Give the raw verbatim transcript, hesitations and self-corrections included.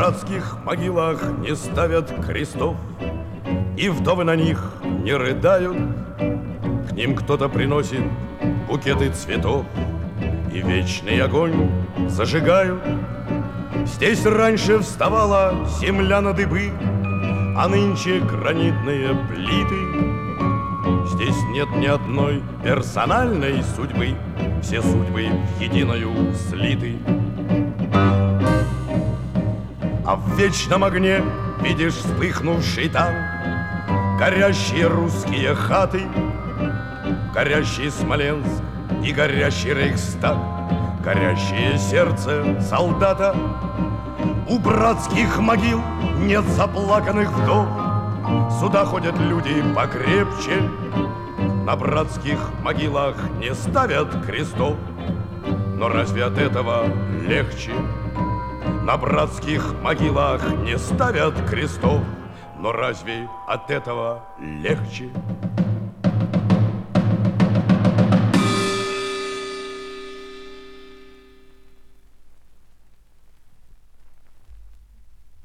братских могилах не ставят крестов, и вдовы на них не рыдают. К ним кто-то приносит букеты цветов, и вечный огонь зажигают. Здесь раньше вставала земля на дыбы, а нынче гранитные плиты. Здесь нет ни одной персональной судьбы, все судьбы в единую слиты. А в вечном огне видишь вспыхнувший танк, горящие русские хаты, горящий Смоленск и горящий Рейхстаг, горящее сердце солдата. У братских могил нет заплаканных вдов, сюда ходят люди покрепче. На братских могилах не ставят крестов, но разве от этого легче? На братских могилах не ставят крестов, но разве от этого легче?